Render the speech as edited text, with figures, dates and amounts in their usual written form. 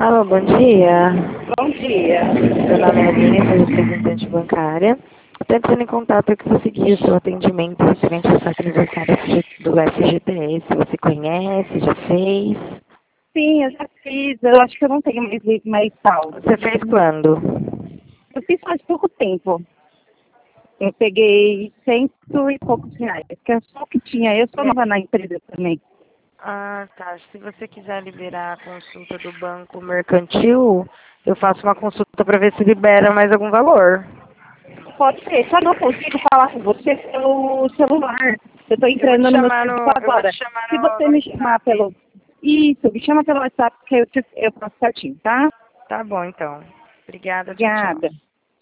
Alô, bom dia. Bom dia. Meu nome é Aline, sou representante bancária. Estou entrando em contato para conseguir o seu atendimento referente ao saque aniversário do FGTS. Se você conhece, já fez? Sim, eu já fiz. Eu acho que eu não tenho mais saldo. Você fez quando? Eu fiz faz pouco tempo. Eu peguei cento e poucos reais, que é só o que tinha. Eu sou nova na empresa também. Ah, tá. Se você quiser liberar a consulta do banco mercantil, eu faço uma consulta para ver se libera mais algum valor. Pode ser. Só não consigo falar com você pelo celular. Eu estou Eu vou te entrando no meu chamar serviço eu vou agora. te chamar Se você no me chamar WhatsApp. pelo... Isso, me chama pelo WhatsApp que eu faço certinho, tá? Tá bom, então. Obrigada, tchau, tchau. Obrigada.